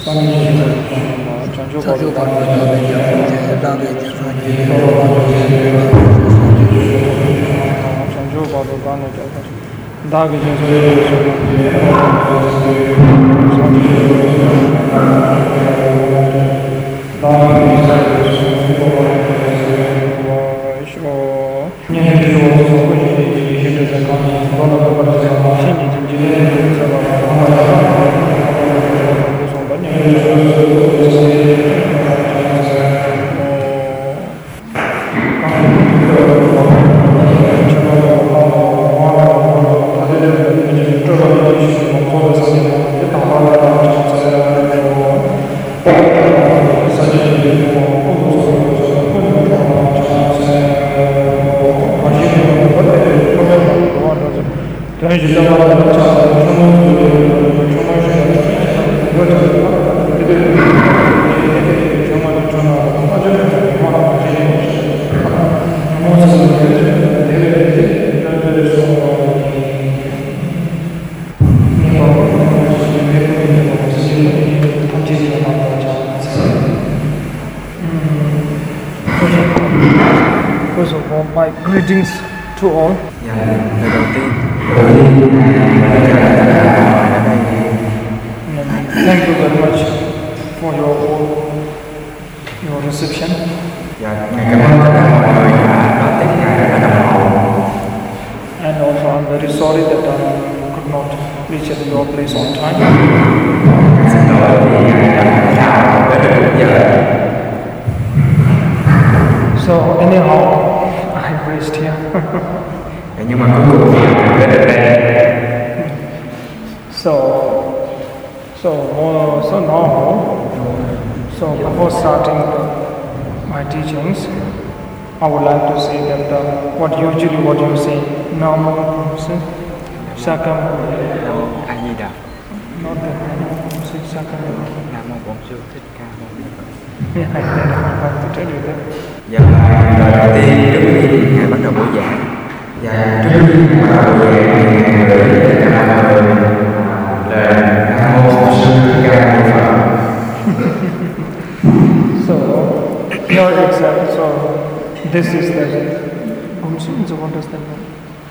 First of all, my greetings to all. Thank you very much for your reception. And also, I'm very sorry that I could not reach at your place on time. So anyhow, I raised here. So before starting my teachings, I would like to say that what you say, Namo Sakam. Not that say Sakam. Namo Bổn Sư Thích Ca Mâu Ni Phật. Yeah, I have to tell you that. Dạ, lời đầu tiên trước khi Ngài bắt đầu buổi giảng, và trước khi Ngài bắt đầu buổi giảng, Ngài gửi tất cả mọi người lời Nam Mô Bổn Sư Thích Ca Mâu Ni Phật. So, your exam, so this is the so what does that mean?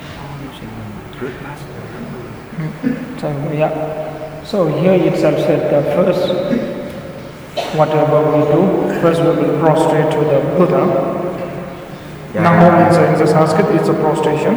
So, yeah. So here itself said that first, whatever we do, first we will prostrate to the Buddha. Namo means in the Sanskrit, it's a prostration.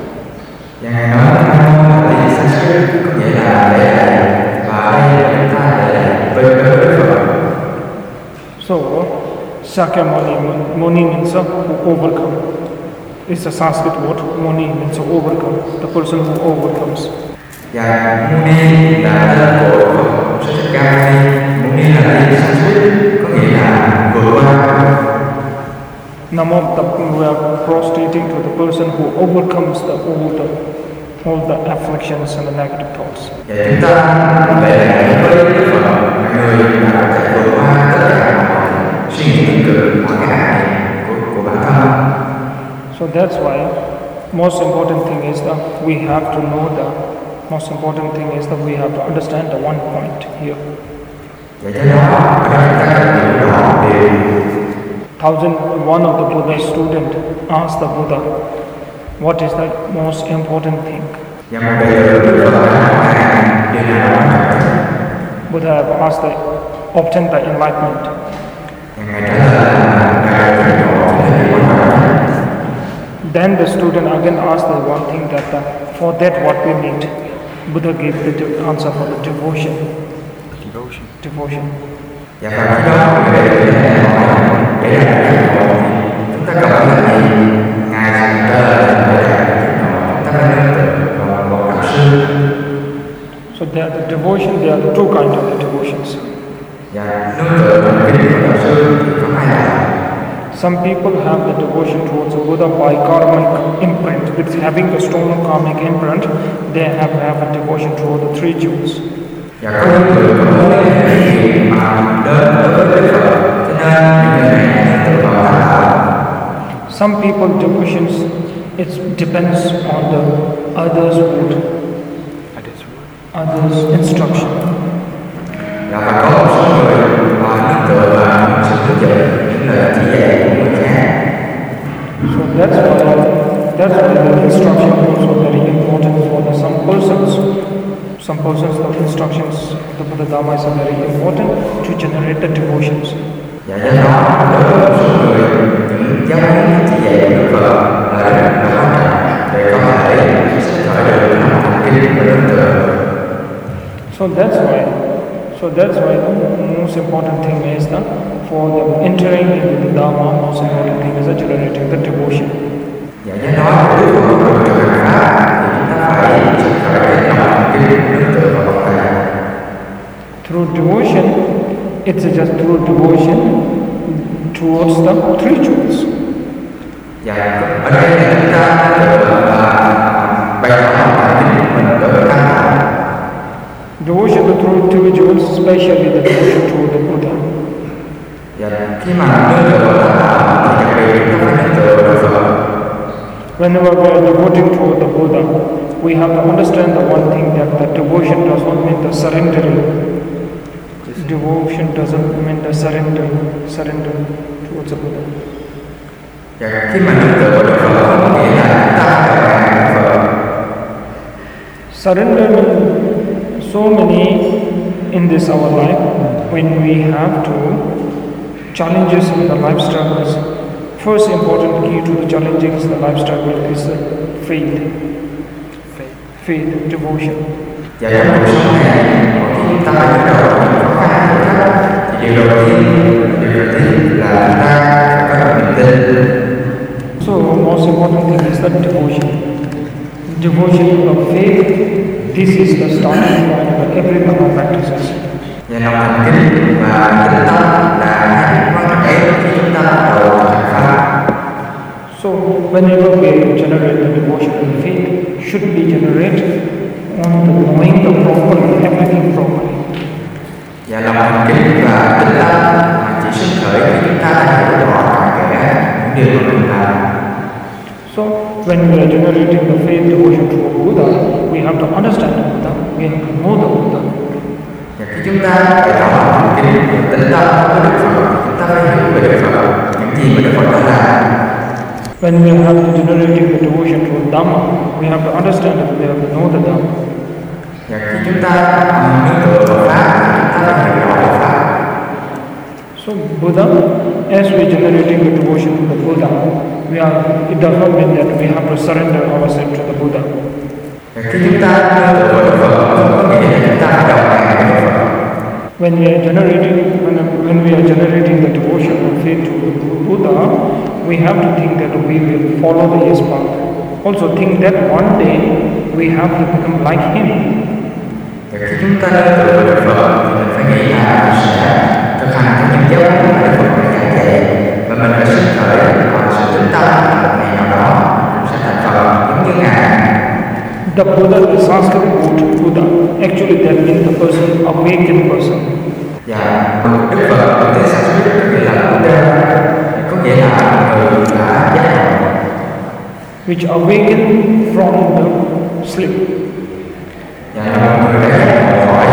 So, Sakyamuni, Muni means who overcome. It's a Sanskrit word. Muni means to overcome, the person who overcomes. Muni là tên của Phật Sư Thích Ca Mâu Ni. Muni là tiếng Sanskrit, có nghĩa là vượt qua. Namo, we are prostrating to the person who overcomes all the afflictions and the negative thoughts. Và chúng ta lễ với Đức Phật, người đã có thể vượt qua tất cả mọi suy nghĩ tiêu cực, mọi cái ác niệm của bản thân. So that's why most important thing is that we have to know most important thing is that we have to understand the one point here. Vậy cho đó, chúng ta cần hiểu rõ điều. One of the Buddha's student asked the Buddha, what is the most important thing? Buddha asked obtain the enlightenment. Then the student again asked the one thing that for that what we need. Buddha gave the answer for the devotion. Devotion. Và phải đó để chúng ta cần phải làm gì? Ngài sẽ trả lời chúng ta phải nương tựa vào một đạo sư. So the devotion, there are two kinds of the devotions. Và nương tựa vào cái điều đạo sư thì có hai loại. Some people have the devotion towards the Buddha by karmic imprint. With having a strong karmic imprint, they have a devotion towards the three jewels. Và có những người có mối liên hệ mà đến với Đức Phật, cho nên những người này nương tựa vào Tam Bảo. Some people devotions, it depends on the others' instruction. Và có một số instructions of the Buddha Dharma is very important to generate the devotions. Và do đó đối với một số người những giáo huấn chỉ dạy của Đức Phật là rất là quan trọng để có thể sinh khởi được lòng thành kính và đối tượng. So that's why the most important thing is that for the entering into the Dharma, most important thing is that generating the devotion. Và do đó để bước vào con đường hành pháp thì chúng ta phải sinh khởi cái lòng thành kính đối tượng và Phật Đà. Through devotion, it's just through devotion towards the three jewels. Và ở đây là chúng ta được bày tỏ lòng thành kính của mình đối với Tăng. Devotion to three jewels, especially the devotion to the Buddha. Và khi mà nương tựa vào Tăng thì đặc biệt chúng ta phải nương tựa vào Phật. Whenever we are devoting to the Buddha, we have to understand the one thing that the devotion does not mean the surrendering. Devotion doesn't mean the surrender towards the Buddha. Và khi mà nương tựa vào Đức Phật không có nghĩa là chúng ta phải bàn Đức Phật. Surrender means so many in this our life when we have to challenges in the life struggles. First important key to the challenges in the life struggle is faith, devotion. Và trong cuộc sống này, mỗi khi chúng ta phải đối đầu với khó khăn thử thách, thì điều đầu tiên là chúng ta phải có niềm tin. So most important thing is the devotion. Devotion of faith. This is the starting point for every one of practices. Và lòng thành kính và tinh tấn là hai quan trọng nhất khi chúng ta bắt đầu hành pháp. So whenever we generate the devotion and faith, should be generated on the knowing the properly, everything properly. Và lòng thành kính và tinh tấn mà chỉ sinh khởi khi chúng ta đã hiểu rõ cặn kẽ những điều mà mình làm. So when we are generating the faith devotion to Buddha, we have to understand the Buddha, we have to know the Buddha. Và khi chúng ta bày tỏ lòng thành kính và tinh tấn với Đức Phật, chúng ta phải hiểu về Đức Phật, những gì mà Đức Phật đã làm. When we have to generating the devotion to Dhamma, we have to understand that we have to know the Dhamma. Và khi chúng ta nương tựa vào pháp, chúng ta phải hiểu rõ về pháp. So Buddha, as we are generating the devotion to the Buddha, it does not mean that we have to surrender ourselves to the Buddha. Và khi chúng ta nương tựa vào Đức Phật, không có nghĩa là chúng ta phải đồng hành với Đức Phật. When we are generating the devotion and faith to the Buddha, we have to think that we will follow his path. Also think that one day we have to become like him. Và khi chúng ta nương tựa vào Đức Phật, thì mình phải nghĩ là mình sẽ thực hành theo những giáo huấn mà Đức Phật đã giảng dạy, và mình phải sinh khởi bằng sự tín tâm một ngày nào đó mình sẽ thành Phật giống như Ngài. The Buddha, the Sanskrit word Buddha, actually that means the person, awakened person. Và Đức Phật tiếng Sanskrit có nghĩa là Buddha, có nghĩa là người đã giác ngộ. Which awakened from the sleep. Và là người đã giác ngộ khỏi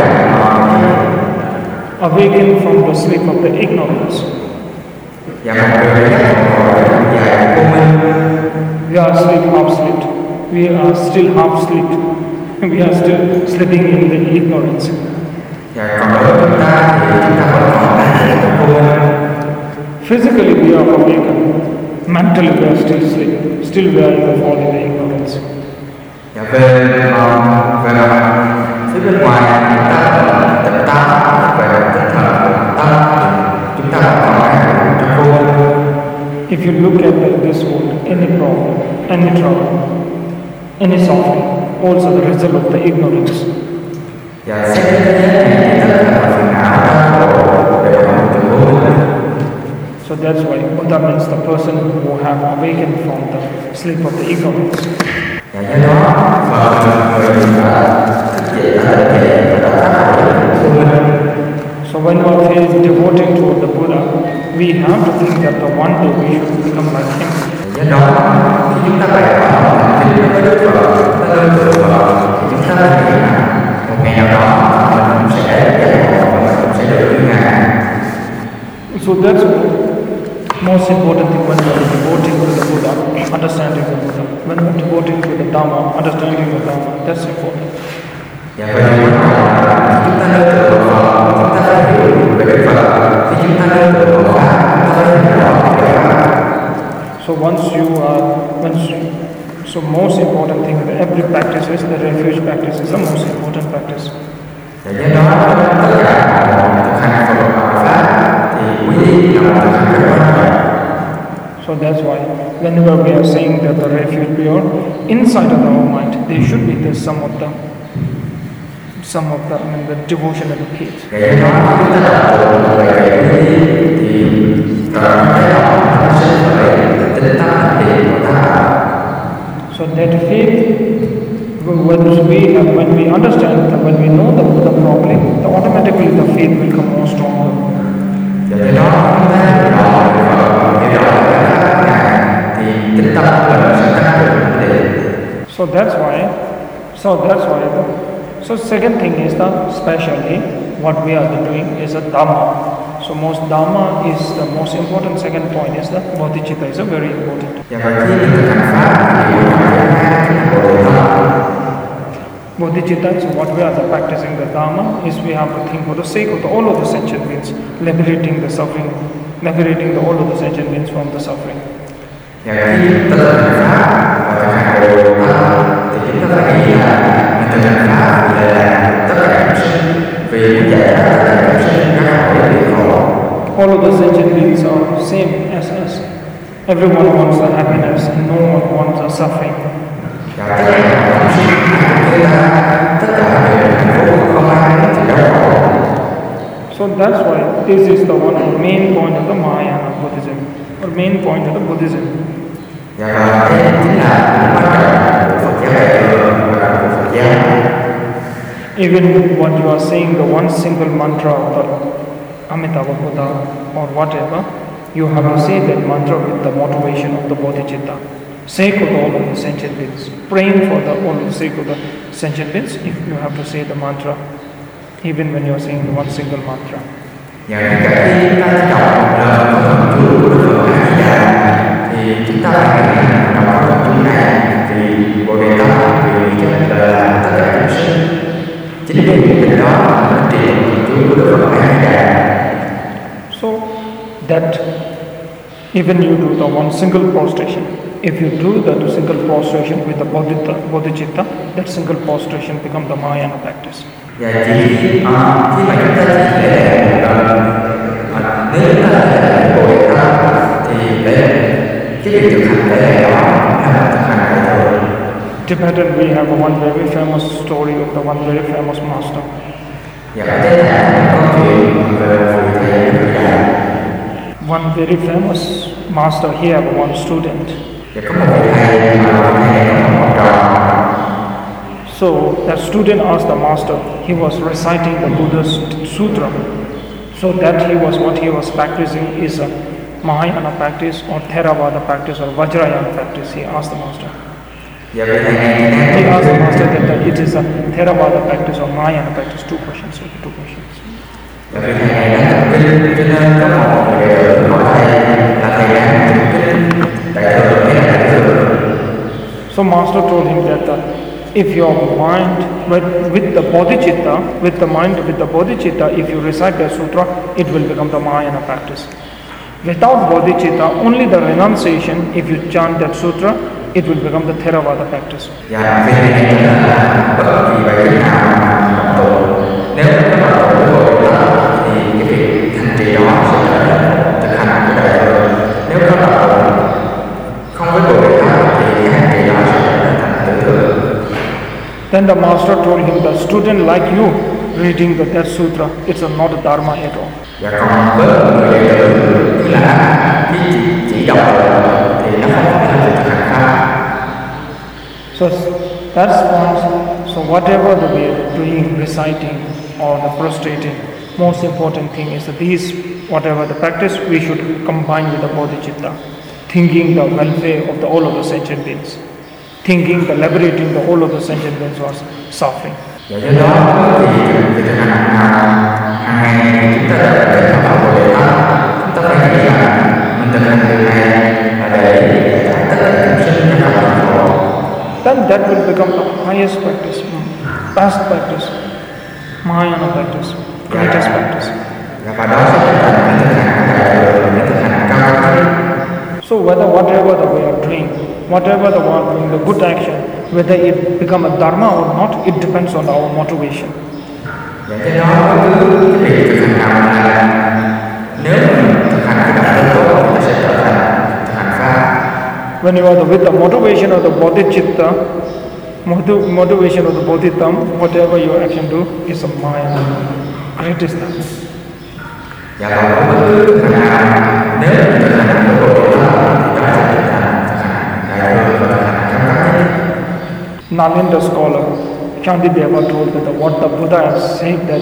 awakened from the sleep of the ignorance. Và một người đã giác ngộ khỏi dài vô minh. We are asleep, half sleep. We are still half sleep. We are still sleeping in the ignorance. Và còn đối với chúng ta thì chúng ta vẫn còn đang trong vô minh. Physically we are awakened. Mentally we are still asleep. Still we are in the fall in the ignorance. Và về phía bên ngoài chúng ta vẫn tỉnh táo, về tinh thần tâm chúng ta vẫn còn đang trong vô minh. If you look at this world, any problem, any trouble, any suffering, also the result of the ignorance. Và xét đến thế giới này tất cả mọi phiền não đau khổ đều có một từ vô minh. So that's why Buddha means the person who have awakened from the sleep of the ignorance. Và do đó Phật là người đã thức dậy, đã tỉnh dậy và đã thoát khỏi vô minh. So when we are devoting to the Buddha, we have to think that the one day we should become like him. Do đó khi chúng ta bày tỏ lòng thành kính với Đức Phật, chúng ta nương tựa Phật, thì chúng ta phải nghĩ rằng một ngày nào đó mình cũng sẽ giác ngộ và mình cũng sẽ được như Ngài. So that's most important thing when we are devoting to the Buddha, understanding the Buddha. When we are devoting to the Dhamma, understanding the Dhamma, that's important. Và vậy thì bắt đầu là khi chúng ta nương tựa vào Phật, chúng ta phải hiểu về Đức Phật. Khi chúng ta nương tựa vào Pháp, chúng ta phải hiểu rõ về Pháp. So so most important thing that every practice is the refuge practice is the most important practice. Và do đó tất cả mọi thực hành Phật học Pháp thì quý vị là một thực hành rất quan trọng. So that's why whenever we are saying that the refuge pure, inside of our mind there should be the some of the devotion and the peace. Và do đó chúng ta đọc về quý vị thì cần phải học nó sẽ khởi tinh tâm thiện của ta. So that faith, when we understand, when we know the Buddha properly, automatically the faith will become more stronger. Và do đó chúng ta hiểu rõ về Phật, hiểu rõ về các ngài thì tinh tâm của mình sẽ tăng trưởng. So second thing is that especially what we are doing is a Dhamma. So most Dhamma is the most important. Second point is that bodhicitta is a very important. Và khi mình thực hành Pháp thì chúng ta phải Bodhicitta. Bodhicitta is what we are practicing the Dhamma is we have to think for the sake of all of the sentient beings, liberating the suffering, liberating all of the sentient beings from the suffering. Và khi ta thực hành Pháp và thực hành Bodhicitta thì chúng ta phải nghĩ là mình thực hành Pháp vì là tất cả chúng sinh, vì muốn giải thoát tất cả chúng sinh ra khỏi địa khổ. All of the sentient beings are same as us. Everyone wants the happiness and no one wants the suffering. Và tất cả chúng sinh người ta tất cả đều hạnh phúc, không ai thì đau khổ. So that's why this is the main point of the Mahayana Buddhism, or main point of the Buddhism. Và đây chính là quan trọng của Phật giáo Đại thừa và của Phật giáo. Even what you are saying, the one single mantra of the Amitabha Buddha or whatever, you have to say that mantra with the motivation of the bodhicitta. Sake of all of the sentient beings. Praying for all the sake of the sentient beings, if you have to say the mantra, even when you are saying the one single mantra. Và cả khi chúng ta đọc lời của Phật chú của Đức Phật A Di Đà thì chúng ta phải đọc Phật chú này vì Bồ Đề Tâm vì cho là tất cả chúng sinh. Chính vì điều đó nó trị Phật chú của Đức Phật A Di Đà. So that even you do the one single prostration, if you do the single prostration with the bodhicitta, that single prostration becomes the Mahayana practice. Và khi mà chúng ta chỉ lễ nếu chúng ta lễ Bồ Đề Tâm thì cái việc thực hành lễ đó là thực hành đại thừa. Tibetan, we have one very famous story of the one very famous master. Và ở đây là câu chuyện về một vị thầy rất là one very famous master, he had one student. Và có một vị thầy mà vị thầy có một học trò. So that student asked the master, he was reciting the Buddha's sutra. So that what he was practicing is a Mahayana practice or Theravada practice or Vajrayana practice. He asked the master. He asked the master that it is a Theravada practice or Mahayana practice. Two questions. Và vị thầy này đã tập kinh cho nên có một người đệ tử hỏi thầy là thầy đang tập kinh đại thừa hay là đại thừa. So master told him that if your mind with the bodhicitta, if you recite the sutra, it will become the Mahayana practice. Without bodhicitta, only the renunciation, if you chant that sutra, it will become the Theravada practice. Và vì này là bất kỳ bài kinh nào mà tụng, nếu các bạn tụng Bồ Đề Tâm thì cái việc hành trì đó sẽ là thực hành của đại thừa. Nếu các bạn tụng không với Bồ Đề Tâm thì cái hành trì đó sẽ là thành tử thừa. Then the master told him, the student like you reading that sutra, it's not a dharma at all. Và còn với người đệ tử như là khi chỉ đọc thì nó không phải là thực hành pháp. So that's one. So whatever that we are doing, reciting or the prostrating, most important thing is that these, whatever the practice, we should combine with the bodhicitta, thinking the welfare of all of the sentient beings, thinking the liberating the all of the sentient beings was suffering. Và do đó thì thực hành hàng ngày chúng ta để học Bồ Đề Tâm, chúng ta phải nghĩ là mình thực hành điều này là để giải tất cả chúng sinh ra khỏi khổ. Then that will become the highest practice. highest practice, Mahayana practice, greatest practice. Và đó sẽ trở thành những thực hành những thực hành cao nhất. So whatever that we are doing, whatever the one doing the good action, whether it become a dharma or not, it depends on our motivation. Vậy cho đó cứ cái việc thực hành nào là nếu mình thực hành cái đạo đức tốt thì nó sẽ trở thành thực hành pháp. When you are with the motivation of the bodhicitta, motivation of the bodhidharma, whatever your action do is a Maya, greatest dharma. Và còn bất cứ thực hành nào nếu mình thực hành của bodhidharma thì đó sẽ trở thành thực hành đại thừa và thực hành cao cấp nhất. Nalanda scholar Shantideva told that what the Buddha has said that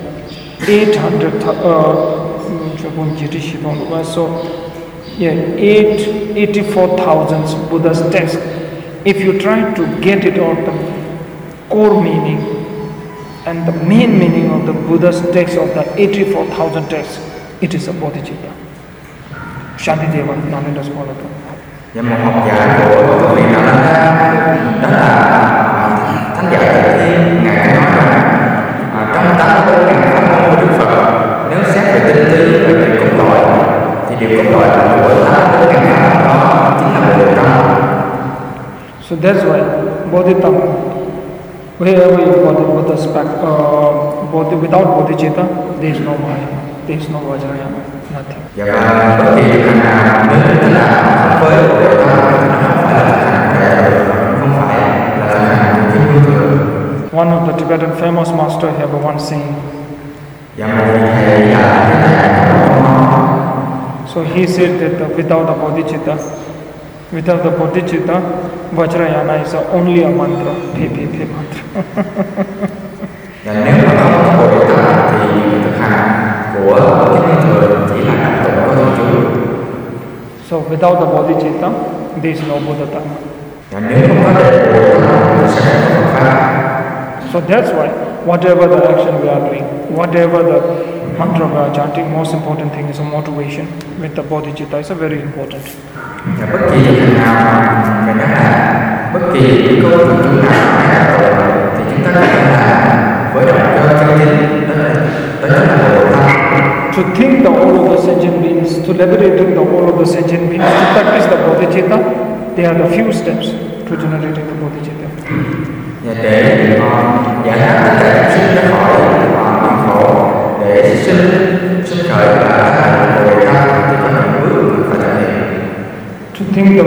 84,000 Buddha's texts. If you try to get it out the core meaning and the main meaning of the Buddha's text of the 84,000 texts, it is a bodhicitta. Shantideva, Nalanda scholar. Và một học giả của vị đó là thánh giả Tịnh Thiên, ngài nói rằng trong 84.000 pháp môn của Đức Phật, nếu xét về tinh túy và về cốt lõi thì điều cốt lõi của 84.000 pháp đó chính là Bồ Tát. So that's why bodhidharma, wherever you got the Buddha's without bodhicitta, there is no Maya, there is no Vajrayana, nothing. Và bất kỳ thực hành nào nếu chúng ta không với Bồ Tát thì nó không phải là thực hành của đại thừa, không phải là thực hành của chính luân thường. One of the Tibetan famous master have one saying. Và một vị thầy là cái thầy So he said that without the bodhicitta, Vajrayana is only a mantra, phe mantra. Và nếu mà không có Bồ Tát thì thực hành của chính luân thường chỉ là tập tụng có thần chú. So without the bodhicitta, there is no Buddha Dharma. Và nếu không có Bồ Tát thì sẽ không có Phật pháp. So that's why whatever the action we are doing, whatever the mantra we are chanting, most important thing is a motivation with the bodhicitta is a very important. Và bất kỳ thực hành nào mình nói là bất kỳ cái câu thần chú nào thì chúng ta có thể làm với động cơ chân chính đó là Bồ Tát. To think the all of the sentient beings, to liberating the all of the sentient beings, to practice the bodhicitta, there are the few steps to generating the bodhicitta. Và để giải thoát tất cả chúng sinh ra khỏi niềm khổ, để sinh khởi và thực hành Bồ Tát thì có những bước phải thực hiện. To think the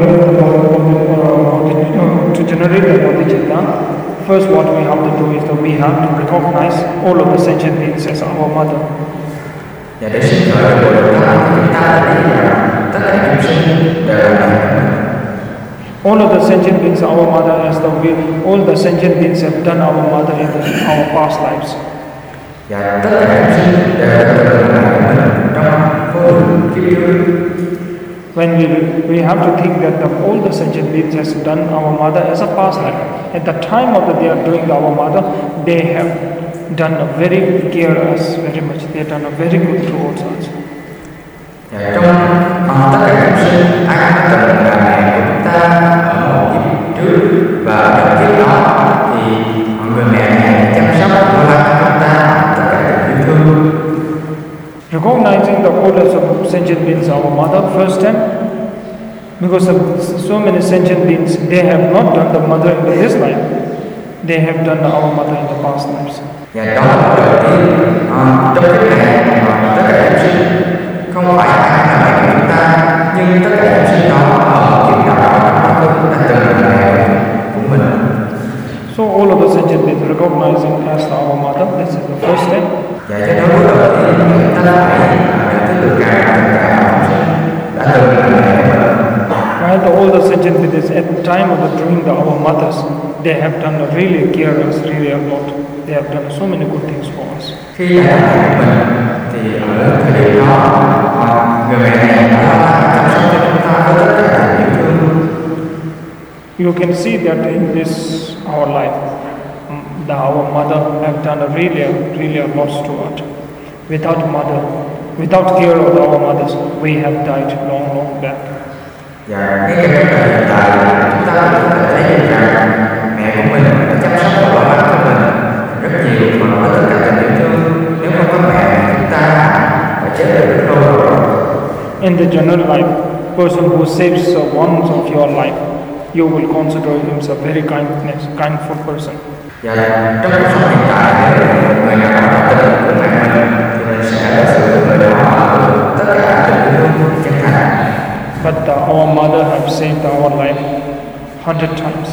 to generate the bodhicitta, first what we have to do is that we have to recognize all of the sentient beings as our mother. Và để sinh khởi Bồ Tát thì chúng ta thấy rằng tất cả chúng sinh đều là all of the sentient beings are our mother, as all the sentient beings have done our mother in our past lives. Và tất cả chúng sinh đều là mình trong vô lượng kiếp trước. When we have to think that all the sentient beings has done our mother as a past life. At the time of they are doing our mother, they have done a very care us very much. They have done a very good towards us. Và trong tất cả chúng sinh, ai cũng từng là mẹ của chúng ta ở một kiếp trước và ở kiếp đó thì người mẹ này chăm sóc lo lắng cho chúng ta tất cả tình yêu thương. Recognizing the oldest of sentient beings, our mother, first time, because of so many sentient beings, they have not done the mother in this life, they have done our mother in the past lives. Và đó là đầu tiên trong kiếp này tất cả chúng sinh không phải ai là mẹ của chúng ta, nhưng tất cả chúng sinh đó ở kiếp nào đó cũng đã từng là mẹ của mình. So all of the sentient beings recognizing as our mother, this is the first step. Và cho nên bước đầu tiên chúng ta phải nhận thức được rằng tất cả chúng sinh đã từng là mẹ của mình. Right, all the sentient beings at the time of doing our mothers, they have done really care us really a lot. They have done so many good things for us. Khi đã là mẹ của mình thì ở thời điểm đó người mẹ này đã chăm sóc cho chúng ta với tất cả những yêu thương. You can see that in this our life, our mother have done really a lot to us. Without mother, without care of our mothers, we have died long back. Và ngay cả hiện tại chúng ta cũng có thể thấy rằng mẹ của mình đã chăm sóc và lo lắng cho mình với tất cả tình yêu thương. Nếu không có mẹ, chúng ta phải chết được rất lâu rồi. In the general life, person who saves one of your life, you will consider him a very kindful person. Và trong cuộc sống hiện tại, nếu người nào có tình của mẹ mình, thì mình sẽ đối xử với người đó tất cả tình yêu thương chân thành. But our mother have saved our life 100 times.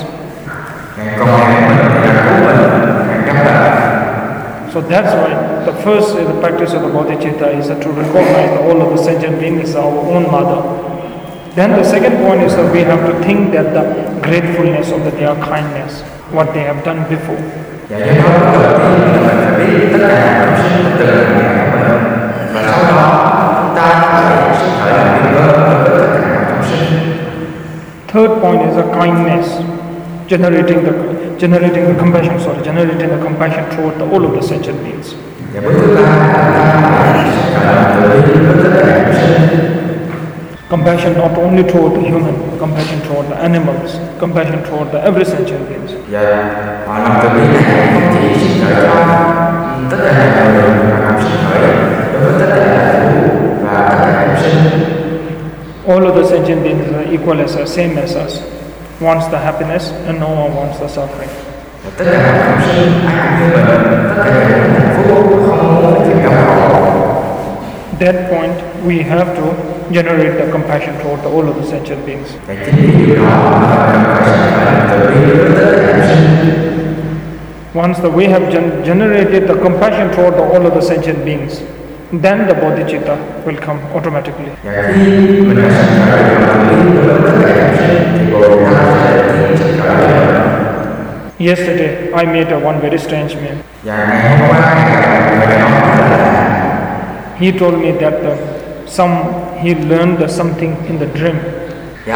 Còn mẹ mình thì đã cứu mình hàng trăm lần. So that's why the first the practice of the bodhicitta is to recognize all of the sentient beings as our own mother. Then the second point is that we have to think that the gratefulness of their kindness, what they have done before. Và do đó đầu tiên là mình phải biết tất cả chúng sinh từ mẹ của mình, và sau đó chúng ta phải sinh khởi lòng biết ơn với tất cả chúng sinh. Third point is the kindness, generating the compassion toward all of the sentient beings. Và bước thứ ba là ta phải sinh khởi lòng từ bi với tất cả chúng sinh. Compassion not only toward the human, compassion toward the animals, compassion toward every sentient beings. Và lòng từ bi này không chỉ sinh khởi cho tất cả mọi người, mà còn sinh khởi đối với tất cả thú và tất cả chúng sinh. All of the sentient beings are equal as us, same as us. Wants the happiness and no one wants the suffering. Và tất cả mọi chúng sinh ai cũng như mình, tất cả đều muốn hạnh phúc, không muốn phải chịu đau khổ. That point we have to generate the compassion toward all of the sentient beings. Và chính vì điều đó mà cần phải sinh khởi lòng từ bi đối với tất cả chúng sinh. Once we have generated the compassion toward all of the sentient beings, then the bodhicitta will come automatically. Và khi mình đã sinh khởi lòng từ bi đối với tất cả chúng sinh, thì Bồ-Tát sẽ tự sinh khởi lòng. Yesterday, I met one very strange man. Và ngày hôm qua, người đàn ông rất là he told me that he learned something in the dream. Dạ,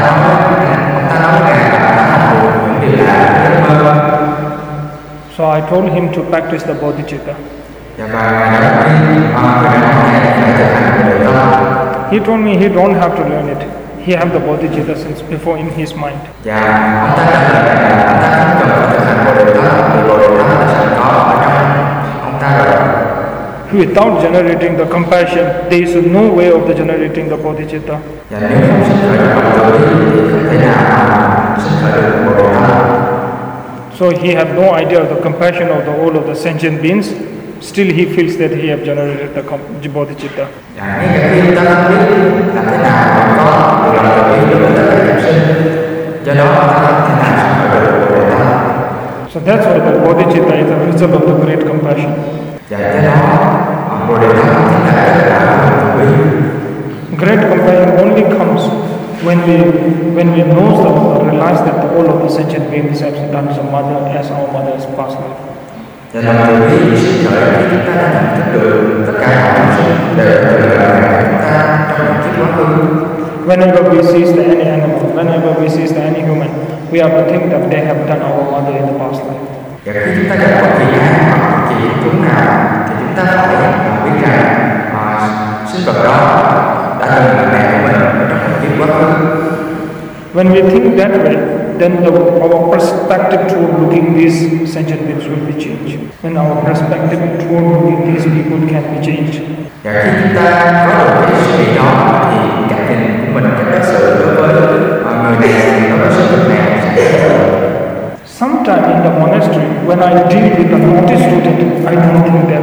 ông ta nói rằng những điều lạ trong giấc mơ. So I told him to practice the bodhicitta. Dạ, và người đàn ông này phải thực hành người đó. He told me he don't have to learn it. He have the bodhicitta since before in his mind. Dạ, ông ta trả lời rằng ông ta không cần phải thực hành bodhicitta, vì bodhicitta đã sẵn có ở trong ông ta rồi. Without generating the compassion, there is no way of generating the bodhicitta. Và nếu không sinh khởi được lòng từ bi thì không thể nào sinh khởi được bodhicitta. So he had no idea of the compassion of all of the sentient beings. Still, he feels that he have generated the bodhicitta. Và ngay cả khi ta không biết làm thế nào mà có được lòng từ bi đối với tất cả chúng sinh, do đó ta không thể nào sinh khởi được bodhicitta. So that's why the bodhicitta is a result of the great compassion. Và do đó bodhicitta chính là tất cả lòng từ bi. Great compassion only comes when we realize that all of the sentient beings have done as our mother's past life. Và lòng từ bi sinh khởi khi chúng ta đã nhận thức được tất cả mọi chúng sinh đều từ là chúng ta trong những kiếp quá khứ. Whenever we see any animal, whenever we see any human, we have to think that they have done our mother in the past life. Và khi chúng ta gặp bất kỳ ai hoặc bất kỳ thú nào, thì chúng ta phải biết rằng sinh vật đó đã từng là mẹ của mình ở trong một kiếp quá khứ. When we think that way, then our perspective toward looking these sentient beings will be changed. And our perspective toward looking these people can be changed. Và khi chúng ta có được cái suy nghĩ đó, thì cách nhìn của mình, cách đối xử đối với người này, đối với sinh vật này sẽ thay đổi. Sometime in the monastery, when I deal with a naughty student, I don't think that.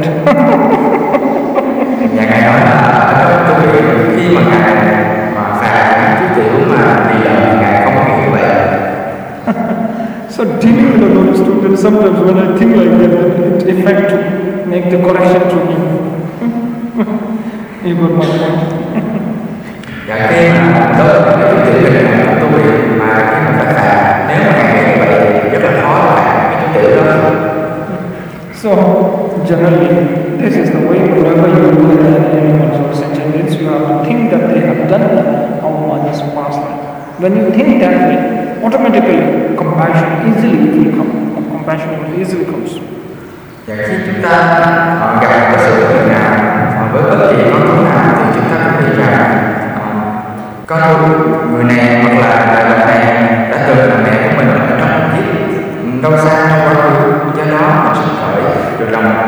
Và ngài nói là ở trong tu viện, khi mà ngài phạt những chú tiểu mà bị lợn, thì ngài không nghĩ như vậy. So dealing with a naughty student, sometimes when I think like that, it affects to make the correction to him. You got my point. Và khi mà tới những chú tiểu này tu viện mà khi mà phải phạt, nếu mà ngài nghĩ như vậy thì rất là khó để phạt cái chú tiểu đó. So generally, this is the way whenever you look at animals or sentient beings, you have to think that they have done our mother's past life. When you think that way, automatically compassion easily comes. Và khi chúng ta gặp một sự người nào với bất kỳ con thú nào, thì chúng ta cũng nghĩ rằng con người này hoặc là loài vật này đã từng là mẹ của mình ở trong kiếp đâu xa trong quá khứ, do đó mình sinh khởi được lòng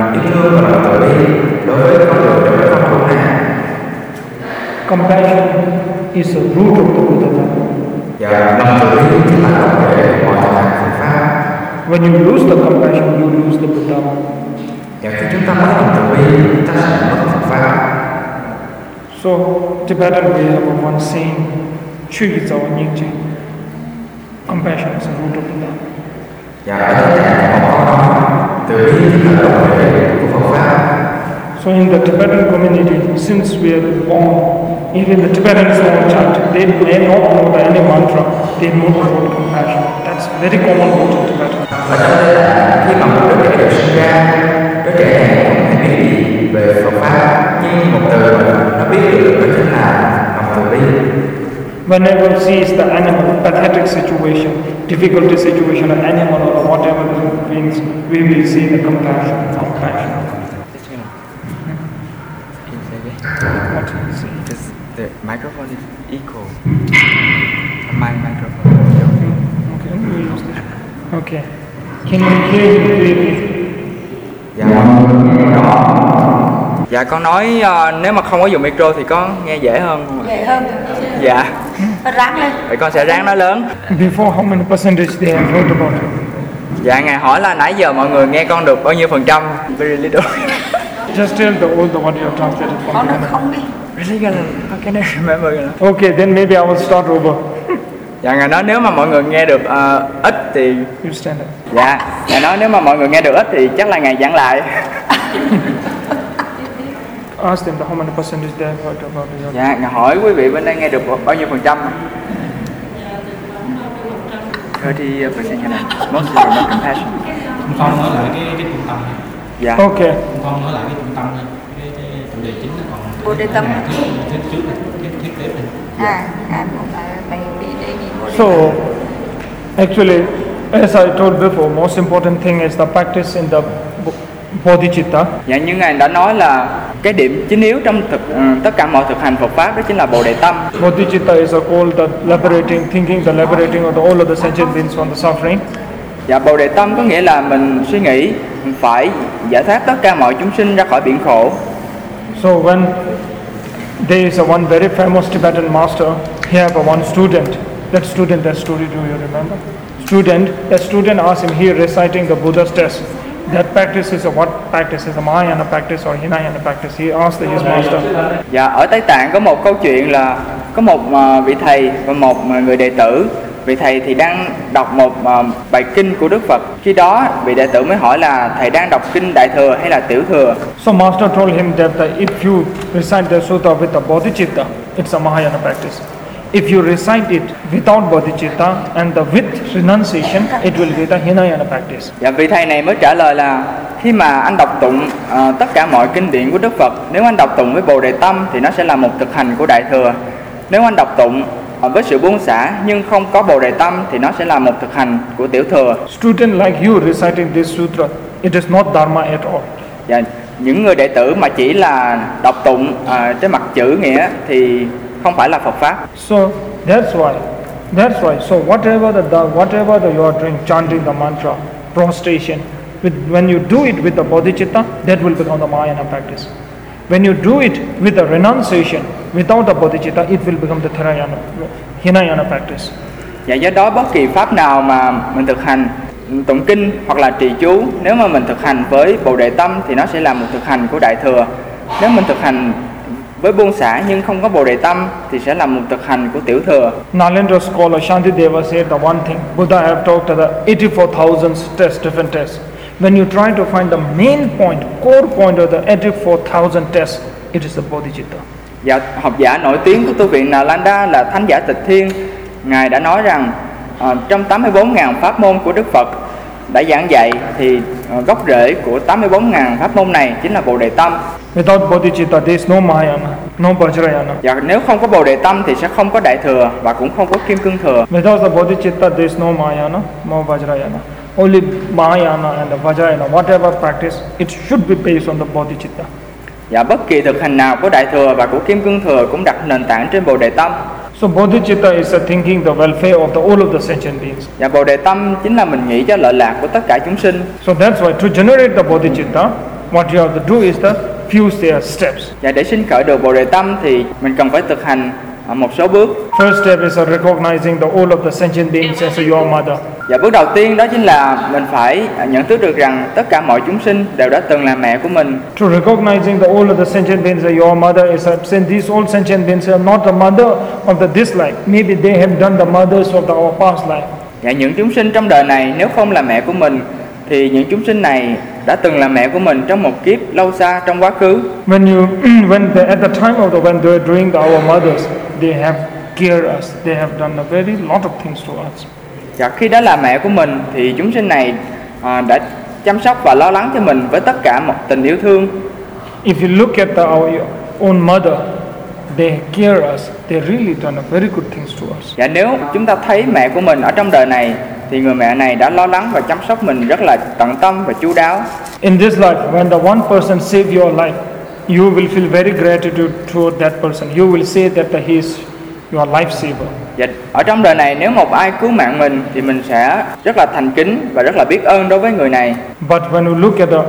Compassion is the root of the Buddha Dharma. Và lòng từ bi chính là gốc rễ của mọi thực hành Phật pháp. When you lose the compassion, you lose the Buddha. Và khi chúng ta mất lòng từ bi, chúng ta sẽ mất Phật pháp. So Tibetan we have a one saying, "Chu yi zao ning ji." Compassion is the root of Buddha. Và ở tất cả một câu nói, từ bi chính là gốc rễ của Phật pháp. So in the Tibetan community, since we are born, even the Tibetans don't chant. They may not know the any mantra. They know the word compassion. That's very common word in Tibetan. Ở trong đây là khi mà một đứa trẻ được sinh ra, đứa trẻ này không biết gì về Phật pháp, nhưng một từ mà nó biết được đó chính là lòng từ bi. Whenever it sees the animal, pathetic situation, difficulty situation, an animal or whatever it means, we will see the compassion. What do you see? Because the microphone is equal. My microphone. Okay, we'll use this. Okay. Can you hear it clearly? Dạ, dạ con nói nếu mà không có dùng micro thì có nghe dễ hơn không ạ? Dễ hơn. Dạ. Ráng lên. Vậy con sẽ ráng nói lớn. Before, how many percentage they have heard about it? Dạ, ngài hỏi là nãy giờ mọi người nghe con được bao nhiêu phần trăm? Very little. Just tell the old what you have translated Con from nó Kannada. không đi. Really gonna, how can I remember? Okay, then maybe I will start over. Dạ, ngài nói nếu mà mọi người nghe được ít thì... You stand up. Dạ, ngài nói nếu mà mọi người nghe được ít thì chắc là ngài giảng lại. Ask them how many percentage they have heard about it. Dạ, ngài hỏi quý vị bên đây nghe được bao nhiêu phần trăm? 30% Canada. Most of the compassion. Con nói lại cái trung tâm. Dạ. Okay. Con nói lại cái trung tâm đi. Cái chủ đề chính là còn. Bồ Đề Tâm. Thiết trước này, thiết tiếp này. Mày đi đây đi Bồ Đề So, Tâm. actually, as I told before, most important thing is the practice in the bodhicitta. Dạ, như ngài đã nói là cái điểm chính yếu trong tất cả mọi thực hành Phật pháp đó chính là Bồ Đề Tâm. Bodhicitta is called the liberating thinking, the liberating of all of the sentient beings from the suffering. Dạ, Bồ Đề Tâm có nghĩa là mình suy nghĩ mình phải giải thoát tất cả mọi chúng sinh ra khỏi biển khổ. So when there is one very famous Tibetan master, he have one student. That student, that story, do you remember? That student asked him, he reciting the Buddha's test. That practice is what practice is a Mahayana practice or Hinayana practice? He asked his master. Dạ, ở Tây Tạng có một câu chuyện là có một vị thầy và một người đệ tử. Vị thầy thì đang đọc một bài kinh của Đức Phật. Khi đó vị đệ tử mới hỏi là thầy đang đọc kinh Đại Thừa hay là Tiểu Thừa. So master told him that if you recite the sutta with the bodhicitta, it's a Mahayana practice. If you recite it without bodhicitta and with renunciation, it will be the Hinayana practice. Dạ, vị thầy này mới trả lời là khi mà anh đọc tụng tất cả mọi kinh điển của Đức Phật, nếu anh đọc tụng với Bồ Đề Tâm thì nó sẽ là một thực hành của Đại Thừa. Nếu anh đọc tụng với sự buông xả nhưng không có Bồ Đề Tâm thì nó sẽ là một thực hành của Tiểu Thừa. Student like you reciting this sutra, it is not dharma at all. Dạ, những người đệ tử mà chỉ là đọc tụng trên mặt chữ nghĩa thì không phải là Phật pháp. So that's why. So whatever you are doing, chanting the mantra, prostration, when you do it with the bodhicitta, that will become the Mahayana practice. When you do it with the renunciation, without the bodhicitta, it will become the Hinayana practice. Dạ, do đó bất kỳ pháp nào mà mình thực hành tụng kinh hoặc là trì chú, nếu mà mình thực hành với Bồ Đề Tâm thì nó sẽ là một thực hành của Đại Thừa. Nếu mình thực hành với buông xả nhưng không có Bồ Đề Tâm thì sẽ là một thực hành của Tiểu Thừa. Nalendra scholar Shantideva said the one thing, Buddha have talked about 84,000 tests, different tests. When you try to find the main point, core point of the 84,000 tests, it is the bodhicitta. Dạ, học giả nổi tiếng của tu viện Nalanda là Thánh giả Tịch Thiên. Ngài đã nói rằng trong 84.000 pháp môn của Đức Phật đã giảng dạy thì gốc rễ của 84.000 pháp môn này chính là Bồ Đề Tâm. Without bodhicitta, there is no Mahayana, no Vajrayana. Và nếu không có Bồ Đề Tâm thì sẽ không có Đại Thừa và cũng không có Kim Cương Thừa. Without the bodhicitta, there is no Mahayana, no Vajrayana. Only Mahayana and the Vajrayana, whatever practice, it should be based on the bodhicitta. Và bất kỳ thực hành nào của Đại Thừa và của Kim Cương Thừa cũng đặt nền tảng trên Bồ Đề Tâm. So bodhicitta is a thinking the welfare of all of the sentient beings. Và Bồ Đề Tâm chính là mình nghĩ cho lợi lạc của tất cả chúng sinh. So that's why to generate the bodhicitta, what you have to do is few steps. Và để sinh khởi được Bồ Đề Tâm thì mình cần phải thực hành một số bước. First step is recognizing the all of the sentient beings as your mother. Và bước đầu tiên đó chính là mình phải nhận thức được rằng tất cả mọi chúng sinh đều đã từng là mẹ của mình. To recognizing the all of the sentient beings as your mother is since these all sentient beings are not the mother of this life. Maybe they have done the mothers of our past life. Và những chúng sinh trong đời này nếu không là mẹ của mình thì những chúng sinh này đã từng là mẹ của mình trong một kiếp lâu xa trong quá khứ. At the time of when they were doing our mothers, they have cared us. They have done a very lot of things to us. Và khi đó là mẹ của mình thì chúng sinh này đã chăm sóc và lo lắng cho mình với tất cả một tình yêu thương. If you look at our own mother, they care us. They really done a very good things to us. Và nếu chúng ta thấy mẹ của mình ở trong đời này thì người mẹ này đã lo lắng và chăm sóc mình rất là tận tâm và chu đáo. In this life, when the one person saved your life, you will feel very gratitude toward that person. You will say that he is your life saver. Và ở trong đời này nếu một ai cứu mạng mình thì mình sẽ rất là thành kính và rất là biết ơn đối với người này. But when you look at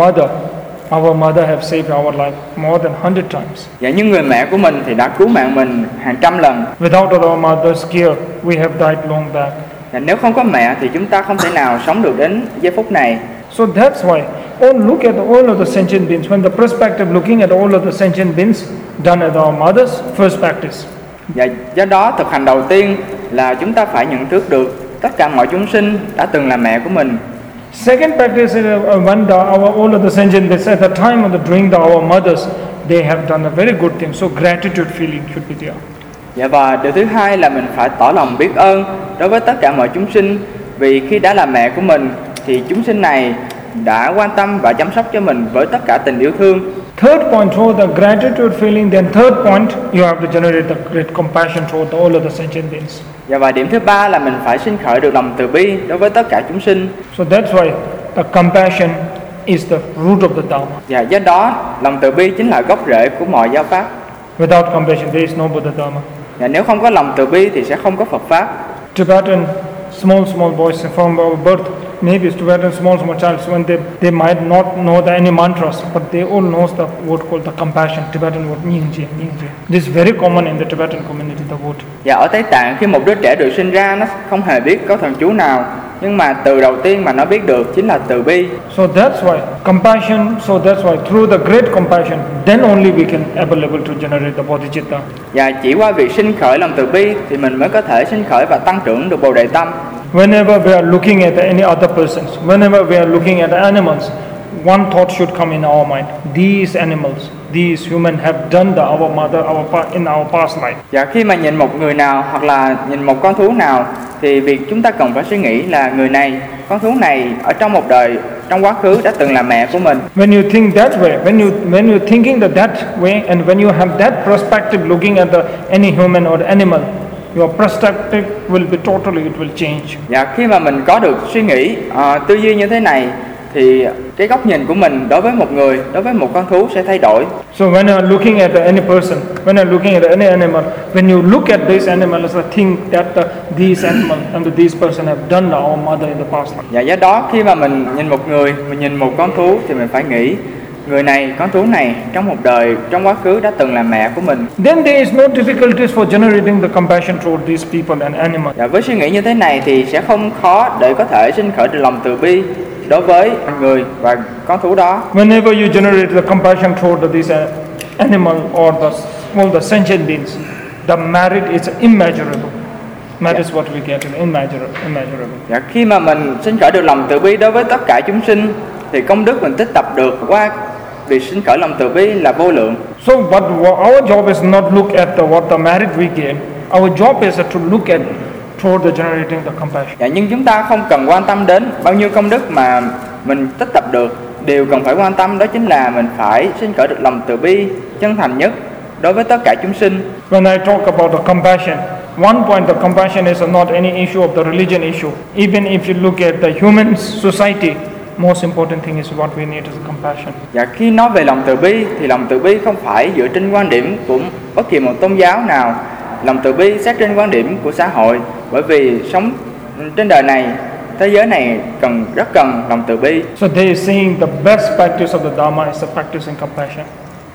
our mother have saved our life more than 100 times. Và những người mẹ của mình thì đã cứu mạng mình hàng trăm lần. Without our mother's care, we have died long back. Và nếu không có mẹ thì chúng ta không thể nào sống được đến giây phút này. So that's why, look at all of the sentient beings. When the perspective looking at all of the sentient beings done at our mother's first practice. Và do đó thực hành đầu tiên là chúng ta phải nhận thức được tất cả mọi chúng sinh đã từng là mẹ của mình. Second practice is when all of the sentient beings at the time of doing our mothers, they have done a very good thing. So gratitude feeling should be there. Dạ, và điều thứ hai là mình phải tỏ lòng biết ơn đối với tất cả mọi chúng sinh, vì khi đã là mẹ của mình thì chúng sinh này đã quan tâm và chăm sóc cho mình với tất cả tình yêu thương. Third point, toward the gratitude feeling. Then third point, you have to generate the great compassion toward all of the sentient beings. Dạ, và điểm thứ ba là mình phải sinh khởi được lòng từ bi đối với tất cả chúng sinh. So that's why the compassion is the root of the Dharma. Dạ, do đó lòng từ bi chính là gốc rễ của mọi giáo pháp. Without compassion, there is no Buddha Dharma. Dạ, nếu không có lòng từ bi thì sẽ không có Phật pháp. Tibetan small boys from our birth, maybe Tibetan small childs, when they might not know any mantras, but they all know the word called the compassion. Tibetan word Nyingje. This is very common in the Tibetan community, the word. Và ở Tây Tạng khi một đứa trẻ được sinh ra nó không hề biết có thần chú nào, nhưng mà từ đầu tiên mà nó biết được chính là từ bi. So that's why compassion. So that's why through the great compassion, then only we can able to generate the bodhicitta. Và chỉ qua việc sinh khởi lòng từ bi thì mình mới có thể sinh khởi và tăng trưởng được Bồ Đề Tâm. Whenever we are looking at any other persons, whenever we are looking at animals, one thought should come in our mind: these animals, these humans have done our mother, in our past life. Và khi mà nhìn một người nào hoặc là nhìn một con thú nào thì việc chúng ta cần phải suy nghĩ là người này, con thú này ở trong một đời trong quá khứ đã từng là mẹ của mình. When you think that way, when you thinking that way, and when you have that perspective looking at any human or animal, your perspective will be totally, it will change. Và khi mà mình có được suy nghĩ tư duy như thế này thì cái góc nhìn của mình đối với một người, đối với một con thú sẽ thay đổi. So when you are looking at any person, when you are looking at any animal, when you look at these animals, think that these animals and these person have done our mother in the past life. Và do đó khi mà mình nhìn một người, mình nhìn một con thú thì mình phải nghĩ người này, con thú này trong một đời, trong quá khứ đã từng là mẹ của mình. Then there is no difficulties for generating the compassion toward these people and animals. Và với suy nghĩ như thế này thì sẽ không khó để có thể sinh khởi được lòng từ bi đối với người và con thú đó. Whenever you generate the compassion toward these animal or the sentient beings, the merit is immeasurable. That is what we get, immeasurable. Và khi mà mình sinh khởi được lòng từ bi đối với tất cả chúng sinh thì công đức mình tích tập được qua việc sinh khởi lòng từ bi là vô lượng. So, but our job is not look at what the merit we gain. Our job is to look at toward the generating the compassion. Dạ, nhưng chúng ta không cần quan tâm đến bao nhiêu công đức mà mình tích tập được. Điều cần phải quan tâm đó chính là mình phải sinh khởi được lòng từ bi chân thành nhất đối với tất cả chúng sinh. When I talk about the compassion, one point, the compassion is not any issue of the religion issue. Even if you look at the human society, most important thing is what we need is compassion. Và khi nói về lòng từ bi thì lòng từ bi không phải dựa trên quan điểm của bất kỳ một tôn giáo nào. Lòng từ bi xét trên quan điểm của xã hội, bởi vì sống trên đời này, thế giới này rất cần lòng từ bi. So they is saying the best practice of the Dharma is the practice in compassion.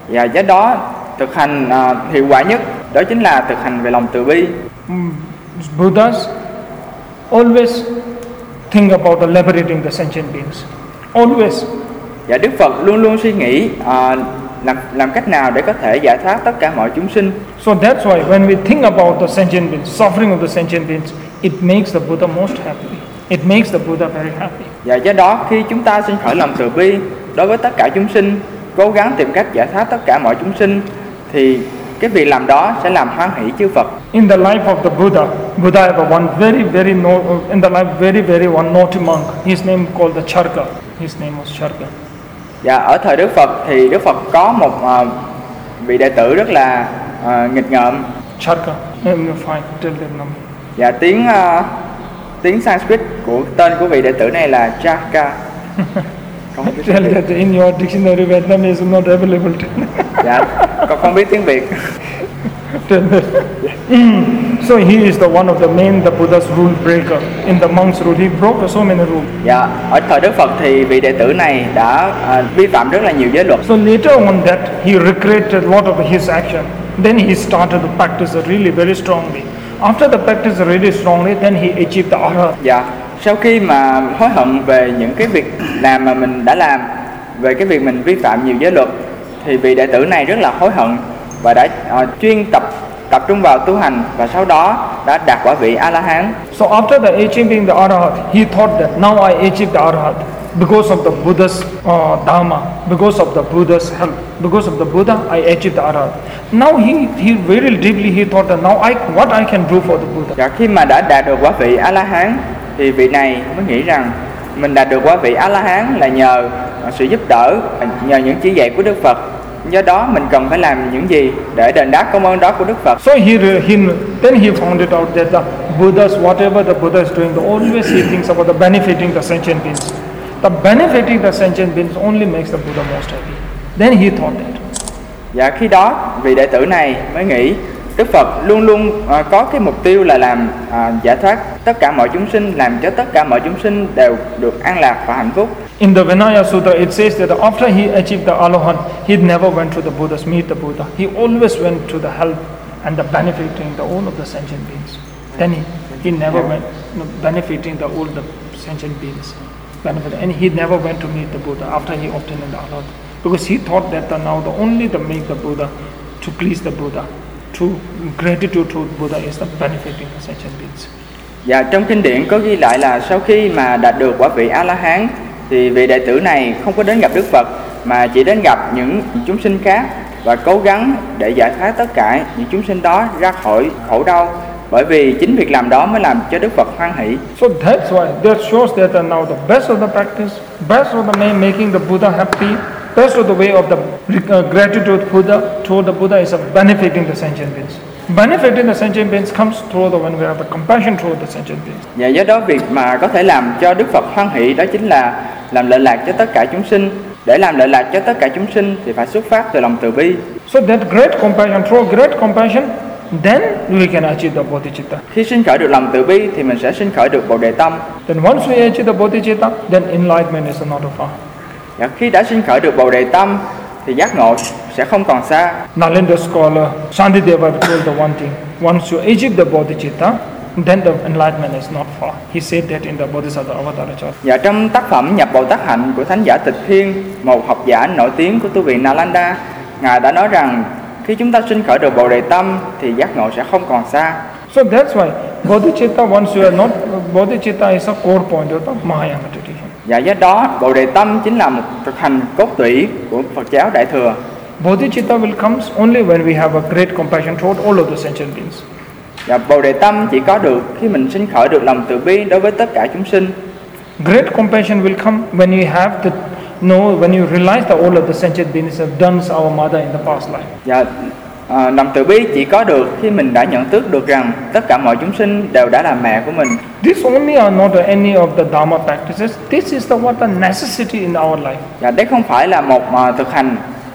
Và do đó thực hành hiệu quả nhất đó chính là thực hành về lòng từ bi. Buddhas always think about the liberating the sentient beings. Always. Và Đức Phật luôn luôn suy nghĩ làm cách nào để có thể giải thoát tất cả mọi chúng sinh. So that's why when we think about the sentient beings, suffering of the sentient beings, it makes the Buddha most happy. It makes the Buddha very happy. Và do đó khi chúng ta sinh khởi lòng từ bi đối với tất cả chúng sinh, cố gắng tìm cách giải thoát tất cả mọi chúng sinh, thì cái việc làm đó sẽ làm hoan hỷ chư Phật. In the life of the Buddha have one in the life very one naughty monk. His name called the Charka. His name was Charka. Và ở thời Đức Phật thì Đức Phật có một vị đệ tử rất là nghịch ngợm. Charka. Fine, tell them number. Và tiếng Sanskrit của tên của vị đệ tử này là Charka. Tell that in your dictionary Vietnamese is not available. Dạ, con không biết tiếng Việt. Tell that. So he is the one of the Buddha's rule breaker. In the monks' rule, he broke so many rules. Dạ, ở thời Đức Phật thì vị đệ tử này đã vi phạm rất là nhiều giới luật. So later on that he regretted a lot of his action. Then he started to practice really very strongly. After the practice really strongly, then he achieved the arhat. Dạ, sau khi mà hối hận về những cái việc làm mà mình đã làm, về cái việc mình vi phạm nhiều giới luật, thì vị đệ tử này rất là hối hận và đã chuyên tập trung vào tu hành, và sau đó đã đạt quả vị A-la-hán. So after the achieving the arhat, he thought that now I achieved the arhat because of the Buddha's dharma, because of the Buddha's help, because of the Buddha, I achieved the arhat. Now he very deeply he thought that now what I can do for the Buddha. Và khi mà đã đạt được quả vị A-la-hán thì vị này mới nghĩ rằng mình đạt được quả vị A-la-hán là nhờ sự giúp đỡ, nhờ những chỉ dạy của Đức Phật. Do đó mình cần phải làm những gì để đền đáp công ơn đó của Đức Phật. So then he found it out that the Buddhas, whatever the Buddha is doing, always he thinks about the benefiting the sentient beings. The benefiting the sentient beings only makes the Buddha most happy. Then he thought that. Và khi đó vị đệ tử này mới nghĩ Đức Phật luôn luôn có cái mục tiêu là làm giải thoát tất cả mọi chúng sinh, làm cho tất cả mọi chúng sinh đều được an lạc và hạnh phúc. In the Vinaya Sutra, it says that after he achieved the Arahant, he never went to the Buddhas, meet the Buddha. He always went to the help and the benefiting the all of the sentient beings. Then he never went benefiting the all the sentient beings. And he never went to meet the Buddha after he obtained the Arahant, because he thought that now the only to make the Buddha, to please the Buddha, to gratitude to Buddha is the benefiting the sentient beings. Và trong kinh điển có ghi lại là sau khi mà đạt được quả vị A-la-hán thì vị đệ tử này không có đến gặp Đức Phật mà chỉ đến gặp những chúng sinh khác và cố gắng để giải thoát tất cả những chúng sinh đó ra khỏi khổ đau, bởi vì chính việc làm đó mới làm cho Đức Phật hoan hỷ. So that's why that shows that now the best of the practice, best of the making the Buddha happy, best of the way of the gratitude toward the Buddha is of benefiting the sentient beings. Benefiting the sentient beings comes through the when we have the compassion toward the sentient beings. Và do đó việc mà có thể làm cho Đức Phật hoan hỷ đó chính là làm lợi lạc cho tất cả chúng sinh. Để làm lợi lạc cho tất cả chúng sinh thì phải xuất phát từ lòng từ bi. So that great compassion, through great compassion, then we can achieve the bodhicitta. Khi sinh khởi được lòng từ bi thì mình sẽ sinh khởi được bồ đề tâm. Then once we achieve the bodhicitta, then enlightenment is not far. Và khi đã sinh khởi được bồ đề tâm thì giác ngộ sẽ không còn xa. Nalanda scholar Shantideva told the one thing: once you achieve the bodhicitta, then the enlightenment is not far. He said that in the Bodhisattva Avatarachara. Và trong tác phẩm Nhập Bồ Tát Hạnh của Thánh giả Tịch Thiên, một học giả nổi tiếng của tu viện Nalanda, ngài đã nói rằng khi chúng ta sinh khởi được bồ đề tâm thì giác ngộ sẽ không còn xa. So that's why bodhicitta, once you are not, bodhicitta is a core point of the Mahayana tradition. Và do đó bồ đề tâm chính là một thực hành cốt tủy của Phật giáo Đại thừa. Bodhicitta will come only when we have a great compassion toward all of the sentient beings. Và bồ đề tâm chỉ có được khi mình sinh khởi được lòng từ bi đối với tất cả chúng sinh. Great compassion will come when you have the know, when you realize that all of the sentient beings have done our mother in the past life. Và lòng từ bi chỉ có được khi mình đã nhận thức được rằng tất cả mọi chúng sinh đều đã là mẹ của mình. This only are not any of the dharma practices. This is the what the necessity in our life. Và đấy không phải là một thực hành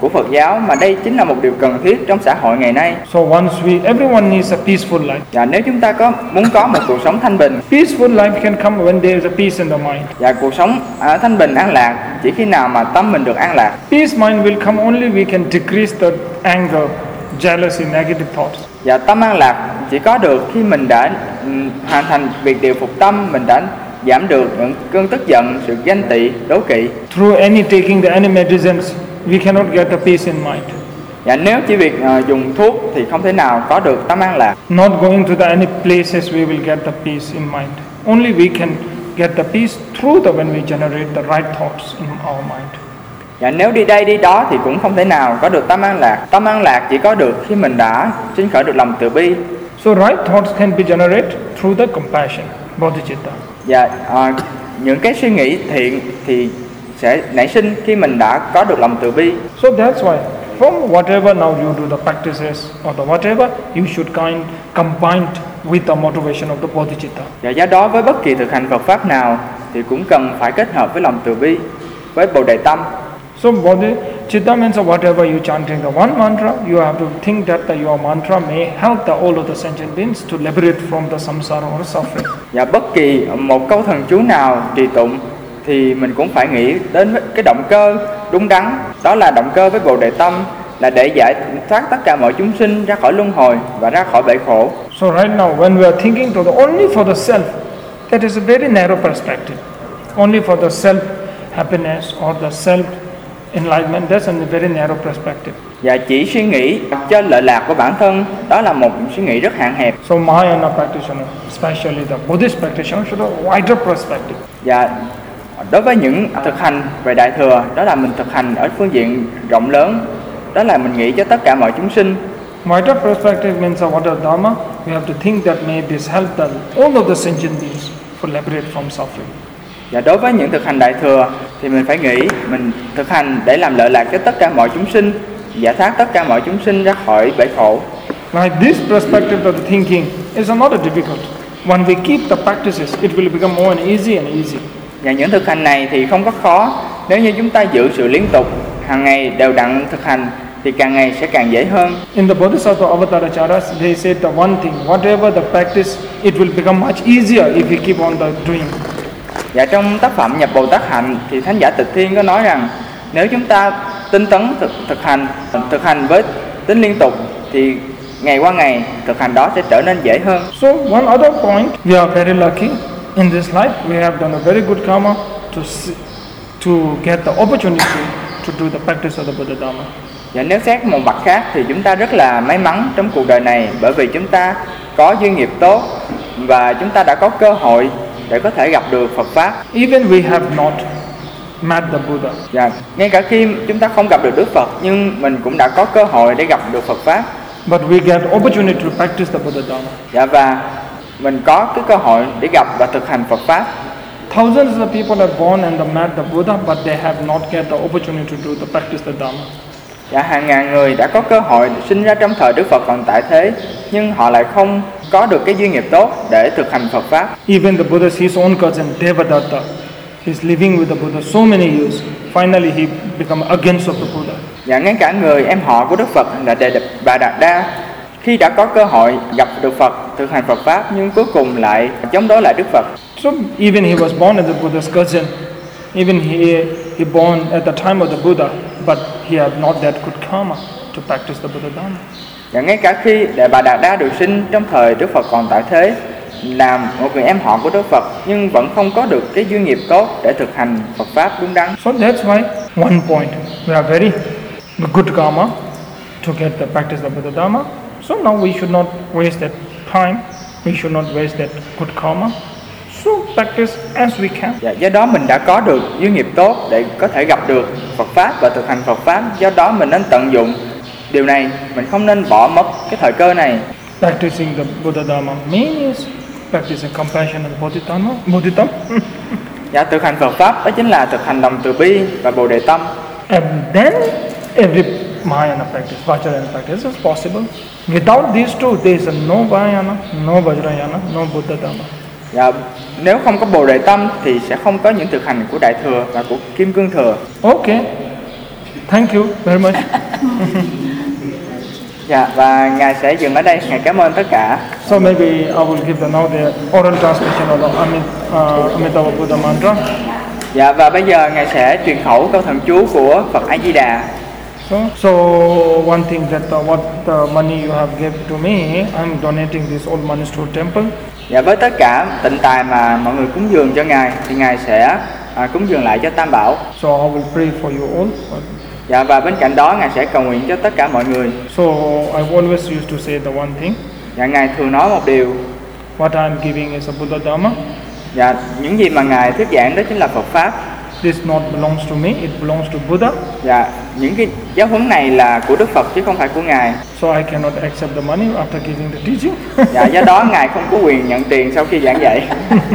của Phật giáo, mà đây chính là một điều cần thiết trong xã hội ngày nay. So everyone needs a peaceful life. Và nếu chúng ta muốn có một cuộc sống thanh bình, Peaceful life can come when there is a peace in the mind. và cuộc sống thanh bình an lạc chỉ khi nào mà tâm mình được an lạc. Peace mind will come only we can decrease the anger, jealousy, negative thoughts. Và tâm an lạc chỉ có được khi mình đã hoàn thành việc điều phục tâm, mình đã giảm được những cơn tức giận, sự ganh tị, đố kỵ. Through any taking the any medicines, we cannot get a peace in mind. Và nếu chỉ việc dùng thuốc thì không thể nào có được tâm an lạc. Not going to the any places we will get the peace in mind. Only we can get the peace through when we generate the right thoughts in our mind. Và nếu đi đây đi đó thì cũng không thể nào có được tâm an lạc. Tâm an lạc chỉ có được khi mình đã sinh khởi được lòng từ bi. So right thoughts can be generated through the compassion, bodhicitta. Và những cái suy nghĩ thiện thì sẽ nảy sinh khi mình đã có được lòng từ bi. So that's why from whatever now you do the practices or the whatever, you should combine with the motivation of the bodhicitta. Và do đó với bất kỳ thực hành Phật pháp nào thì cũng cần phải kết hợp với lòng từ bi, với bồ đề tâm. So bodhicitta means whatever you chanting the one mantra, you have to think that your mantra may help all of the sentient beings to liberate from the samsara or suffering. Và bất kỳ một câu thần chú nào trì tụng thì mình cũng phải nghĩ đến cái động cơ đúng đắn, đó là động cơ với bồ đề tâm, là để giải thoát tất cả mọi chúng sinh ra khỏi luân hồi và ra khỏi bể khổ. So right now when we are thinking only for the self, that is a very narrow perspective. Only for the self happiness or the self enlightenment, that's a very narrow perspective. Và chỉ suy nghĩ cho lợi lạc của bản thân, đó là một suy nghĩ rất hạn hẹp. So Mahayana practitioner, especially the Buddhist practitioner, should have a wider perspective. Và đối với những thực hành về Đại Thừa, đó là mình thực hành ở phương diện rộng lớn, đó là mình nghĩ cho tất cả mọi chúng sinh. Wider perspective means what is Dharma? We have to think that may this help all of the sentient beings for liberate from suffering. Và đối với những thực hành Đại Thừa thì mình phải nghĩ mình thực hành để làm lợi lạc cho tất cả mọi chúng sinh, giải thoát tất cả mọi chúng sinh ra khỏi bể khổ. Like this perspective of the thinking is not difficult. When we keep the practices, it will become more and easy. Và những thực hành này thì không có khó. Nếu như chúng ta giữ sự liên tục, hàng ngày đều đặn thực hành thì càng ngày sẽ càng dễ hơn. In the Bodhisattva Avataracharas, they said the one thing, whatever the practice, it will become much easier if we keep on doing. Và trong tác phẩm Nhập Bồ Tát Hạnh thì Thánh Giả Tịch Thiên có nói rằng nếu chúng ta tinh tấn thực hành với tính liên tục thì ngày qua ngày thực hành đó sẽ trở nên dễ hơn. So one other point, we are very lucky in this life. We have done a very good karma to get the opportunity to do the practice of the Buddha Dharma. Và nếu xét một mặt khác thì chúng ta rất là may mắn trong cuộc đời này, bởi vì chúng ta có duyên nghiệp tốt và chúng ta đã có cơ hội để có thể gặp được Phật pháp. Even we have not met the Buddha. Và ngay cả khi chúng ta không gặp được Đức Phật, nhưng mình cũng đã có cơ hội để gặp được Phật pháp. But we get opportunity to practice the Buddha Dharma. Dạ, và mình có cái cơ hội để gặp và thực hành Phật pháp. Thousands of people have born and met the Buddha, but they have not get the opportunity to do the practice the Dharma. Dạ, hàng ngàn người đã có cơ hội sinh ra trong thời Đức Phật còn tại thế, nhưng họ lại không có được cái duyên nghiệp tốt để thực hành Phật pháp. Even the Buddha's his own cousin Devadatta, he's living with the Buddha so many years. Finally, he become against of the Buddha. Và ngay cả người em họ của Đức Phật là Bà Đạt Đa, khi đã có cơ hội gặp được Phật, thực hành Phật pháp, nhưng cuối cùng lại chống đối lại Đức Phật. So even he was born as the Buddha's cousin. Even he born at the time of the Buddha, but he had not that good karma to practice the Buddha Dharma. Và ngay cả khi Bà Đạt Đa được sinh trong thời Đức Phật còn tại thế, làm một người em họ của Đức Phật, nhưng vẫn không có được cái duyên nghiệp tốt để thực hành Phật pháp đúng đắn. So that's why one point, we are very good karma to get the practice of Buddha Dharma. So now we should not waste that time. We should not waste that good karma. So practice as we can. Dạ, do đó mình đã có được duyên nghiệp tốt để có thể gặp được Phật pháp và thực hành Phật pháp. Do đó mình nên tận dụng điều này, mình không nên bỏ mất cái thời cơ này. Practicing the Buddha Dharma means practicing compassion and bodhidharma. Dạ, thực hành Phật pháp đó chính là thực hành lòng từ bi và bồ đề tâm. And then every Mahayana practice, Vajrayana practice is possible. Without these two, there is no Mahayana, no Vajrayana, no Buddha Dharma. Dạ, nếu không có bồ đề tâm thì sẽ không có những thực hành của Đại Thừa và của Kim Cương Thừa. Okay. Thank you very much. Dạ, và Ngài sẽ dừng ở đây. Ngài cảm ơn tất cả. So maybe I will give now the oral translation of the Amitabha Buddha mantra. Dạ, và bây giờ Ngài sẽ truyền khẩu câu thần chú của Phật A Di Đà. So one thing that what the money you have given to me, I'm donating this all money to temple. Dạ, với tất cả tịnh tài mà mọi người cúng dường cho Ngài thì Ngài sẽ cúng dường lại cho Tam Bảo. So I will pray for you all. Dạ, và bên cạnh đó Ngài sẽ cầu nguyện cho tất cả mọi người. So I always used to say the one thing. Dạ, Ngài thường nói một điều. What I am giving is a Buddha Dharma. Dạ, những gì mà Ngài thuyết giảng đó chính là Phật Pháp. This not belongs to me, it belongs to Buddha. Dạ, những cái giáo huấn này là của Đức Phật chứ không phải của Ngài. So I cannot accept the money after giving the teaching. Dạ, do đó Ngài không có quyền nhận tiền sau khi giảng dạy.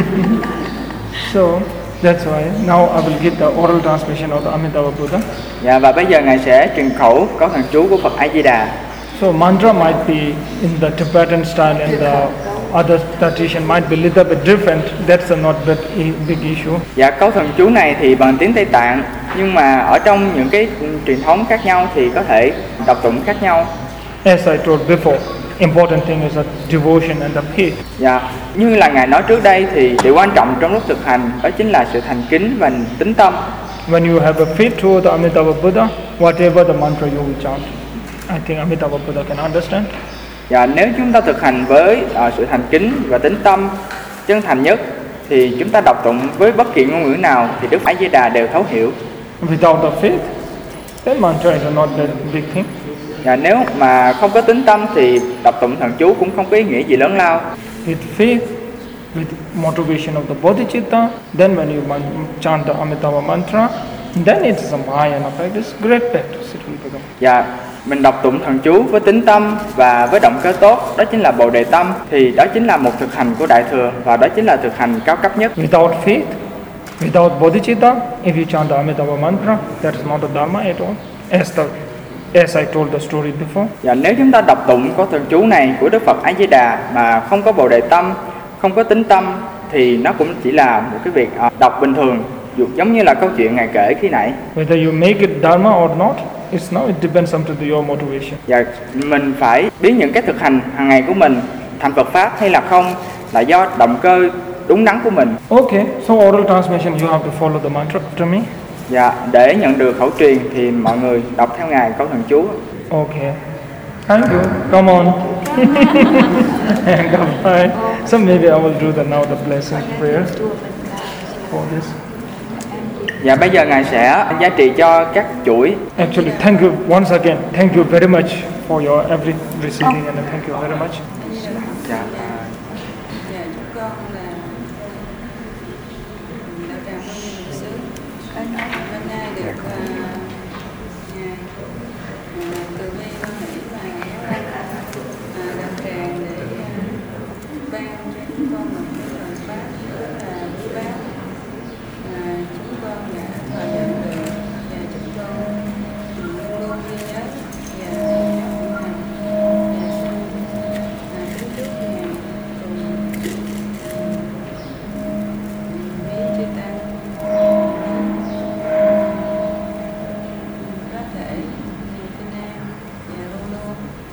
So that's why now I will give the oral translation of the Amitabha Buddha. Dạ, và bây giờ Ngài sẽ truyền khẩu câu thần chú của Phật A Di Đà. So mantra might be in the Tibetan style and the other tradition might be a little bit different. That's not that big issue. Dạ, câu thần chú này thì bằng tiếng Tây Tạng, nhưng mà ở trong những cái truyền thống khác nhau thì có thể đọc tụng khác nhau. As I told before, important thing is the devotion and the faith. Dạ, như là Ngài nói trước đây thì điều quan trọng trong lúc thực hành đó chính là sự thành kính và tín tâm. When you have a faith toward the Amitabha Buddha, whatever the mantra you will chant, I think Amitabha Buddha can understand. Dạ, nếu chúng ta thực hành với sự thành kính và tín tâm chân thành nhất thì chúng ta đọc tụng với bất kỳ ngôn ngữ nào thì Đức A Di Đà đều thấu hiểu. Without the faith, then mantra is not that big thing. Dạ, nếu mà không có tín tâm thì đọc tụng thần chú cũng không có ý nghĩa gì lớn lao. With faith, with motivation of the bodhicitta, then when you chant the Amitabha mantra, then it is a Mahayana practice, great practice it will become. Dạ, mình đọc tụng thần chú với tín tâm và với động cơ tốt, đó chính là Bồ Đề tâm, thì đó chính là một thực hành của Đại Thừa và đó chính là thực hành cao cấp nhất. Without faith, without bodhicitta, if you chant the Amitabha mantra, that is not a dharma at all. As I told the story before. Dạ, nếu chúng ta đọc tụng câu thần chú này của Đức Phật A Di Đà mà không có Bồ Đề tâm, không có tín tâm thì nó cũng chỉ là một cái việc đọc bình thường, giống như là câu chuyện Ngài kể khi nãy. Whether you make it dharma or not, it depends on your motivation. Dạ, mình phải biến những cái thực hành hàng ngày của mình thành Phật pháp hay là không là do động cơ đúng đắn của mình. Okay, so oral transmission, you have to follow the mantra after me. Dạ, để nhận được khẩu truyền thì mọi người đọc theo Ngài câu thần chú. Okay. Thank you. Come on. Come on. So maybe I will do now the blessing prayer for this. Dạ, bây giờ Ngài sẽ giá trị cho các chuỗi. Actually, thank you once again. Thank you very much for your every receiving and thank you very much. Dạ. Dạ, chúc con là đạo tràng Vô Vi Luật Xứ hôm nay được từ bi quan hỷ và đạo tràng để ban cho chúng con một cái lời pháp rất là quý báu. Chúng con đã thọ nhận được và chúng con luôn luôn ghi nhớ và thực hành. Kính chúc Ngài cùng quý chư tăng có thể bình an và luôn luôn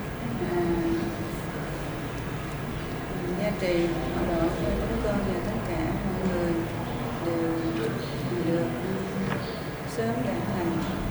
gia trì hộ độ cho chúng con và tất cả mọi người đều được sớm đạt thành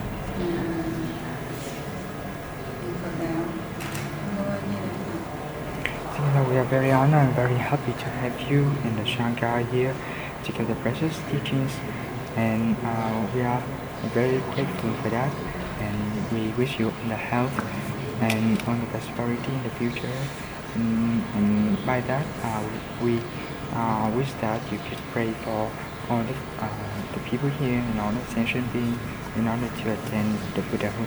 Phật đạo. Ngôi Như Lai Phật. We are very honored and very happy to have you in the Shankar here to give the precious teachings, and we are very grateful for that, and we wish you the health and all the prosperity in the future. And by that, we wish that you could pray for all the people here and all the sentient beings in order to attain the Buddhahood.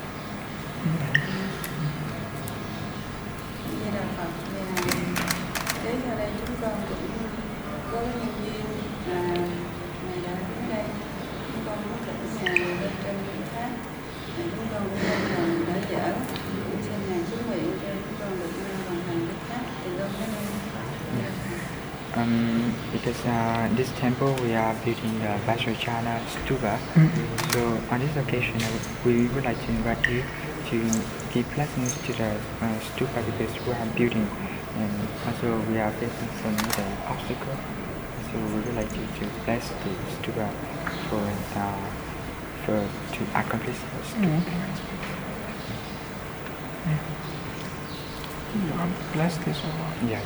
Như Đà Phật. Và tiếp theo đây chúng con cũng có nhân duyên ngày đã đến đây, chúng con có thỉnh Ngài lên trên tháp, chúng con cũng lên lần đỡ dở, cũng xin Ngài chứng nguyện cho chúng con được hoàn thành cái tháp từ đâu đến đây. Because this temple we are building the Vajrayana Stupa. So on this occasion, we would like to invite you to give blessings to the Stupa because we are building, and also we are facing some obstacles. So we would like you to bless the Stupa for to accomplish the Stupa. Bless this one. Yeah.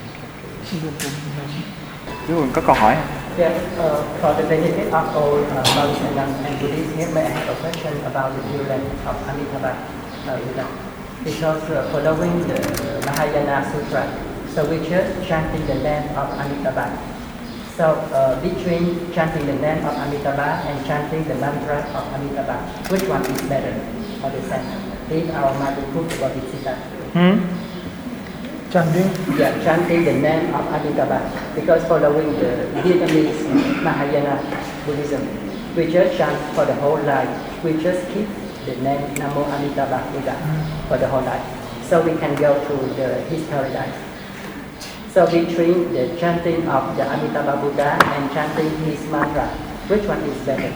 Quý vị có câu hỏi không? Yeah, for the benefit of all Malaysian and Buddhists here, may I have a question about the Pure Land of Amitabha Buddha? Because following the Mahayana Sutra, so we just chanting the name of Amitabha. So between chanting the name of Amitabha and chanting the mantra of Amitabha, which one is better for the Sangha? If our Madhuputta Bodhisattva. Chanting? Yeah, chanting the name of Amitabha. Because following the Vietnamese Mahayana Buddhism, we just chant for the whole life. We just keep the name Namo Amitabha Buddha for the whole life. So we can go to his paradise. So between the chanting of the Amitabha Buddha and chanting his mantra, which one is better?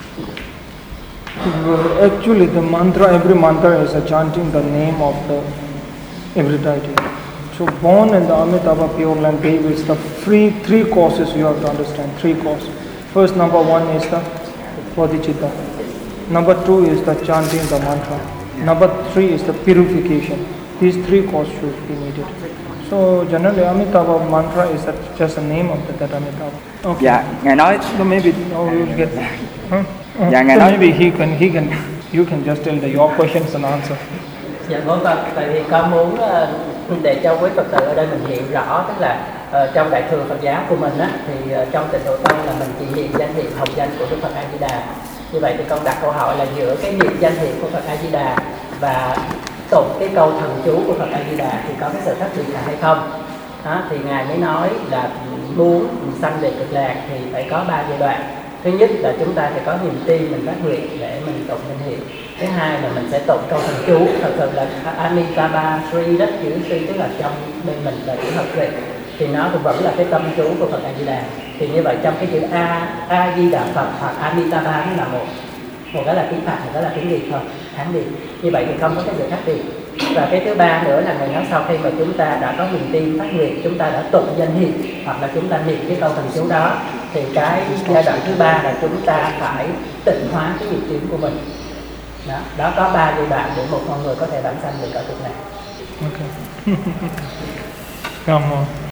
Actually, the mantra, every mantra is a chanting the name of the every deity. So born in the Amitabha Pure Land Cave is the three causes you have to understand. Three causes. First, number one is the bodhicitta. Number two is the chanting the mantra. Number three is the purification. These three causes should be needed. So generally, Amitabha mantra is just a name of that Amitabha. Okay. Dạ, ngài nói. So maybe now we will get. Dạ, ngài So nói. maybe you can just tell your questions and answer. Dạ vâng, tại vì con muốn để cho quý Phật tử ở đây mình hiện rõ, tức là trong Đại thừa Phật giáo của mình á, thì trong Tịnh Độ Tông là mình chỉ niệm danh hiệu hồng danh của Đức Phật A Di Đà. Như vậy thì con đặt câu hỏi là giữa cái niệm danh hiệu của Phật A Di Đà và tụng cái câu thần chú của Phật A Di Đà thì có cái sự khác biệt là hay không? Đó, thì ngài mới nói là muốn sanh về cực lạc thì phải có 3 giai đoạn. Thứ nhất là chúng ta phải có niềm tin, mình phát nguyện để mình tụng danh hiệu. Thứ hai là mình sẽ tụng câu thần chú, thật sự là Amitabha Sri, đất chữ Sri tức là trong bên mình là chữ hợp Việt, thì nó cũng vẫn là cái tâm chú của Phật A Di Đà. Thì như vậy trong cái chữ A Di Đà Phật hoặc Amitabha nó là một cái là tiếng Phật, một cái là tiếng Việt thôi, Hán Việt. Như vậy thì không có cái gì khác biệt. Và cái thứ ba nữa là ngày nói sau khi mà chúng ta đã có niềm tin phát nguyện, chúng ta đã tụng danh hiệu hoặc là chúng ta niệm cái câu thần chú đó, thì cái giai đoạn thứ ba là chúng ta phải tịnh hóa cái nghiệp chướng của mình. Đó có 3 giai đoạn để một con người có thể vãng sanh được ở cực lạc. Okay. Come on.